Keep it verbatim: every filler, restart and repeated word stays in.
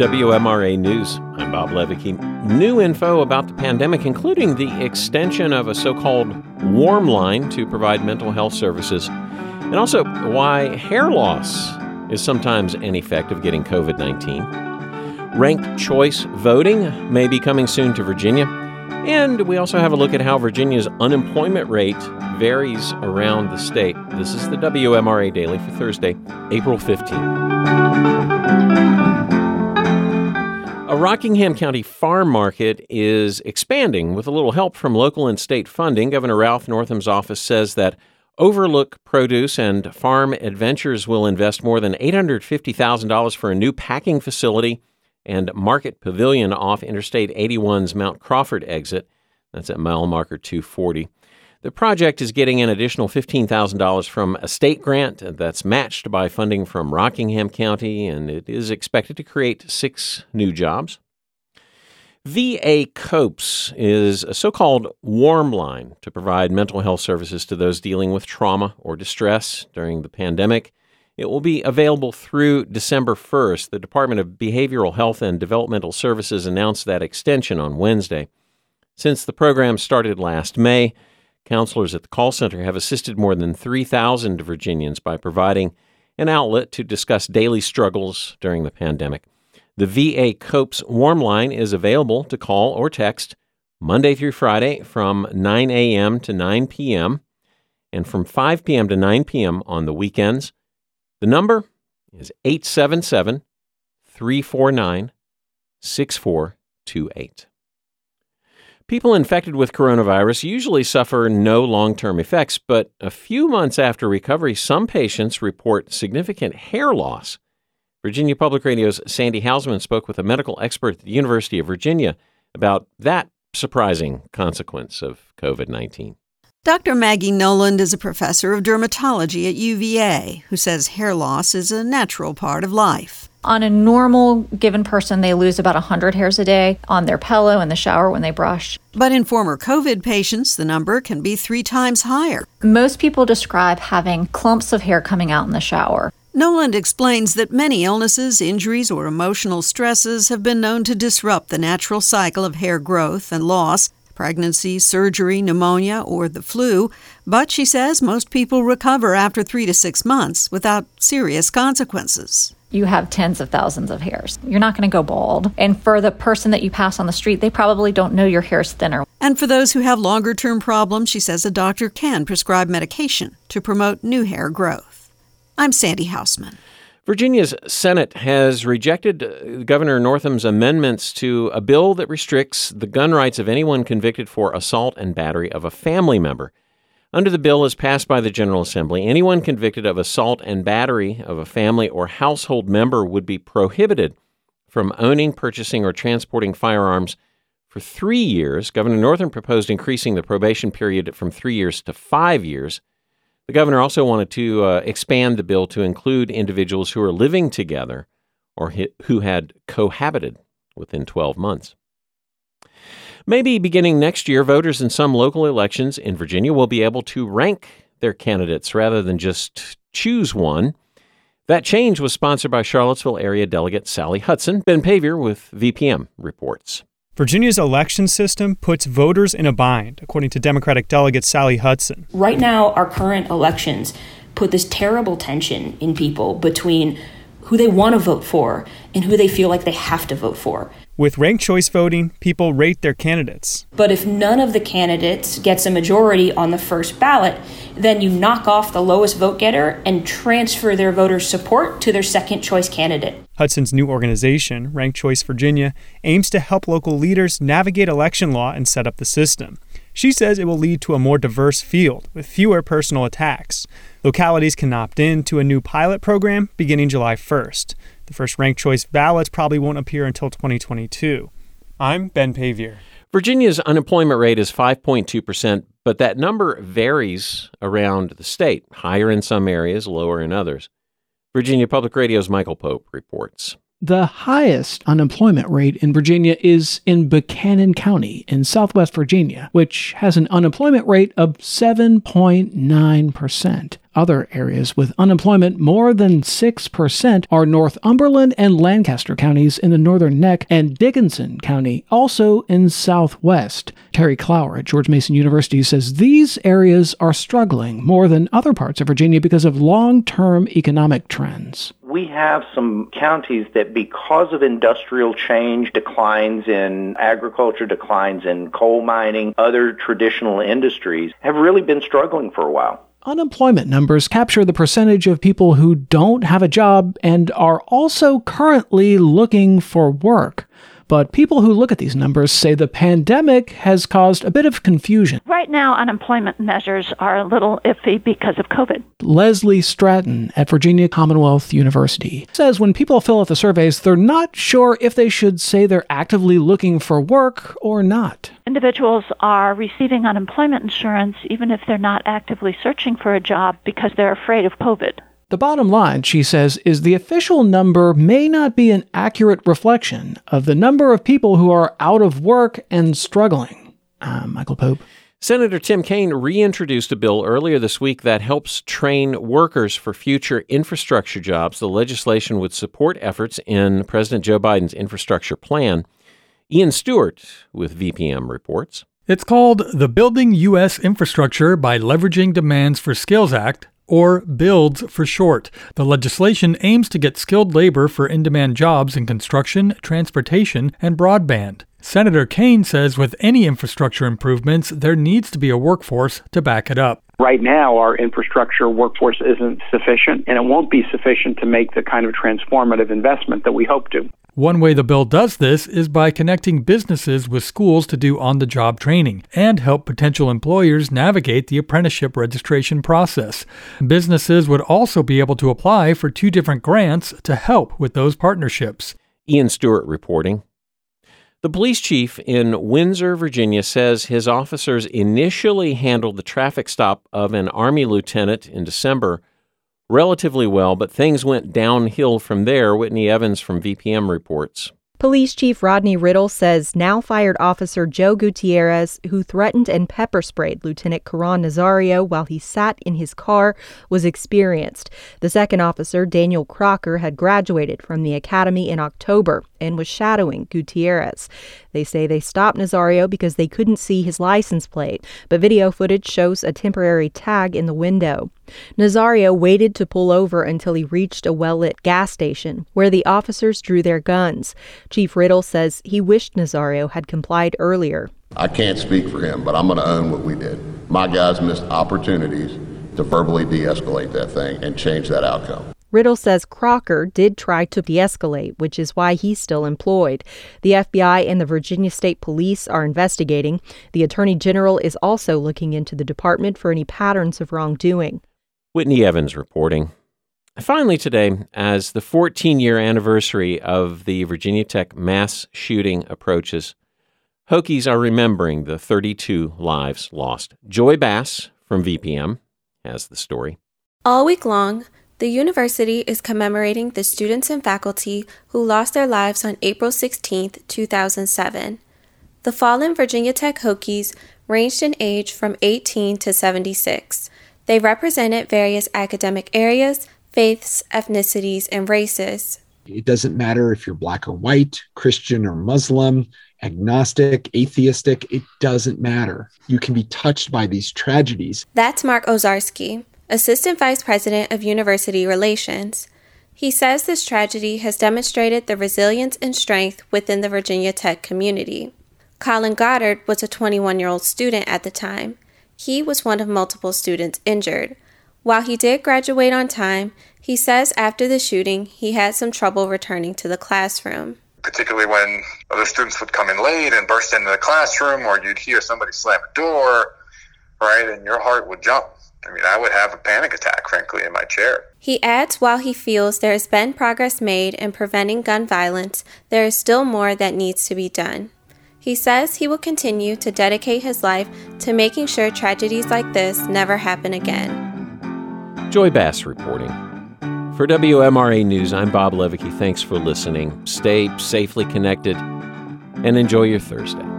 W M R A News. I'm Bob Levicki. New info about the pandemic, including the extension of a so-called warm line to provide mental health services, and also why hair loss is sometimes an effect of getting covid nineteen. Ranked choice voting may be coming soon to Virginia. And we also have a look at how Virginia's unemployment rate varies around the state. This is the W M R A Daily for Thursday, April fifteenth. A Rockingham County farm market is expanding with a little help from local and state funding. Governor Ralph Northam's office says that Overlook Produce and Farm Adventures will invest more than eight hundred fifty thousand dollars for a new packing facility and market pavilion off Interstate eighty-one's Mount Crawford exit. That's at mile marker two forty. The project is getting an additional fifteen thousand dollars from a state grant that's matched by funding from Rockingham County, and it is expected to create six new jobs. V A COPES is a so-called warm line to provide mental health services to those dealing with trauma or distress during the pandemic. It will be available through December first. The Department of Behavioral Health and Developmental Services announced that extension on Wednesday. Since the program started last May, counselors at the call center have assisted more than three thousand Virginians by providing an outlet to discuss daily struggles during the pandemic. The V A COPES Warm Line is available to call or text Monday through Friday from nine a.m. to nine p.m. and from five p.m. to nine p.m. on the weekends. The number is eight seven seven, three four nine, six four two eight. People infected with coronavirus usually suffer no long-term effects, but a few months after recovery, some patients report significant hair loss. Virginia Public Radio's Sandy Hausman spoke with a medical expert at the University of Virginia about that surprising consequence of covid nineteen. Doctor Maggie Noland is a professor of dermatology at U V A who says hair loss is a natural part of life. On a normal given person, they lose about one hundred hairs a day on their pillow, in the shower, when they brush. But in former COVID patients, the number can be three times higher. Most people describe having clumps of hair coming out in the shower. Noland explains that many illnesses, injuries, or emotional stresses have been known to disrupt the natural cycle of hair growth and loss, pregnancy, surgery, pneumonia, or the flu. But she says most people recover after three to six months without serious consequences. You have tens of thousands of hairs. You're not going to go bald. And for the person that you pass on the street, they probably don't know your hair's thinner. And for those who have longer-term problems, she says a doctor can prescribe medication to promote new hair growth. I'm Sandy Hausman. Virginia's Senate has rejected Governor Northam's amendments to a bill that restricts the gun rights of anyone convicted for assault and battery of a family member. Under the bill as passed by the General Assembly, anyone convicted of assault and battery of a family or household member would be prohibited from owning, purchasing, or transporting firearms for three years. Governor Northam proposed increasing the probation period from three years to five years. The governor also wanted to uh, expand the bill to include individuals who are living together or hi- who had cohabited within twelve months. Maybe beginning next year, voters in some local elections in Virginia will be able to rank their candidates rather than just choose one. That change was sponsored by Charlottesville area delegate Sally Hudson. Ben Pavier with V P M reports. Virginia's election system puts voters in a bind, according to Democratic delegate Sally Hudson. Right now, our current elections put this terrible tension in people between who they want to vote for and who they feel like they have to vote for. With ranked choice voting, people rate their candidates. But if none of the candidates gets a majority on the first ballot, then you knock off the lowest vote getter and transfer their voters' support to their second choice candidate. Hudson's new organization, Ranked Choice Virginia, aims to help local leaders navigate election law and set up the system. She says it will lead to a more diverse field with fewer personal attacks. Localities can opt in to a new pilot program beginning July first. The first ranked choice ballots probably won't appear until twenty twenty-two. I'm Ben Pavier. Virginia's unemployment rate is five point two percent, but that number varies around the state, higher in some areas, lower in others. Virginia Public Radio's Michael Pope reports. The highest unemployment rate in Virginia is in Buchanan County in southwest Virginia, which has an unemployment rate of seven point nine percent. Other areas with unemployment more than six percent are Northumberland and Lancaster counties in the Northern Neck and Dickinson County, also in Southwest. Terry Clower at George Mason University says these areas are struggling more than other parts of Virginia because of long-term economic trends. We have some counties that, because of industrial change, declines in agriculture, declines in coal mining, other traditional industries, have really been struggling for a while. Unemployment numbers capture the percentage of people who don't have a job and are also currently looking for work. But people who look at these numbers say the pandemic has caused a bit of confusion. Right now, unemployment measures are a little iffy because of COVID. Leslie Stratton at Virginia Commonwealth University says when people fill out the surveys, they're not sure if they should say they're actively looking for work or not. Individuals are receiving unemployment insurance even if they're not actively searching for a job because they're afraid of COVID. The bottom line, she says, is the official number may not be an accurate reflection of the number of people who are out of work and struggling. Uh, Michael Pope. Senator Tim Kaine reintroduced a bill earlier this week that helps train workers for future infrastructure jobs. The legislation would support efforts in President Joe Biden's infrastructure plan. Ian Stewart with V P M reports. It's called the Building U S Infrastructure by Leveraging Demands for Skills Act, or BUILDS for short. The legislation aims to get skilled labor for in-demand jobs in construction, transportation, and broadband. Senator Kaine says with any infrastructure improvements, there needs to be a workforce to back it up. Right now, our infrastructure workforce isn't sufficient, and it won't be sufficient to make the kind of transformative investment that we hope to. One way the bill does this is by connecting businesses with schools to do on-the-job training and help potential employers navigate the apprenticeship registration process. Businesses would also be able to apply for two different grants to help with those partnerships. Ian Stewart reporting. The police chief in Windsor, Virginia, says his officers initially handled the traffic stop of an Army lieutenant in December relatively well, but things went downhill from there. Whitney Evans from V P M reports. Police Chief Rodney Riddle says now fired officer Joe Gutierrez, who threatened and pepper sprayed Lieutenant Karan Nazario while he sat in his car, was experienced. The second officer, Daniel Crocker, had graduated from the academy in October and was shadowing Gutierrez. They say they stopped Nazario because they couldn't see his license plate, but video footage shows a temporary tag in the window. Nazario waited to pull over until he reached a well-lit gas station, where the officers drew their guns. Chief Riddle says he wished Nazario had complied earlier. I can't speak for him, but I'm going to own what we did. My guys missed opportunities to verbally de-escalate that thing and change that outcome. Riddle says Crocker did try to de-escalate, which is why he's still employed. The F B I and the Virginia State Police are investigating. The Attorney General is also looking into the department for any patterns of wrongdoing. Whitney Evans reporting. Finally today, as the fourteen-year anniversary of the Virginia Tech mass shooting approaches, Hokies are remembering the thirty-two lives lost. Joy Bass from V P M has the story. All week long, the university is commemorating the students and faculty who lost their lives on April sixteenth, two thousand seven. The fallen Virginia Tech Hokies ranged in age from eighteen to seventy-six. They represented various academic areas, faiths, ethnicities, and races. It doesn't matter if you're black or white, Christian or Muslim, agnostic, atheistic, it doesn't matter. You can be touched by these tragedies. That's Mark Ozarski, Assistant Vice President of University Relations. He says this tragedy has demonstrated the resilience and strength within the Virginia Tech community. Colin Goddard was a twenty-one-year-old student at the time. He was one of multiple students injured. While he did graduate on time, he says after the shooting, he had some trouble returning to the classroom. Particularly when other students would come in late and burst into the classroom, or you'd hear somebody slam a door, right, and your heart would jump. I mean, I would have a panic attack, frankly, in my chair. He adds while he feels there has been progress made in preventing gun violence, there is still more that needs to be done. He says he will continue to dedicate his life to making sure tragedies like this never happen again. Joy Bass reporting. For For W M R A News, I'm Bob Levicki. Thanks for listening. Stay safely connected and enjoy your Thursday.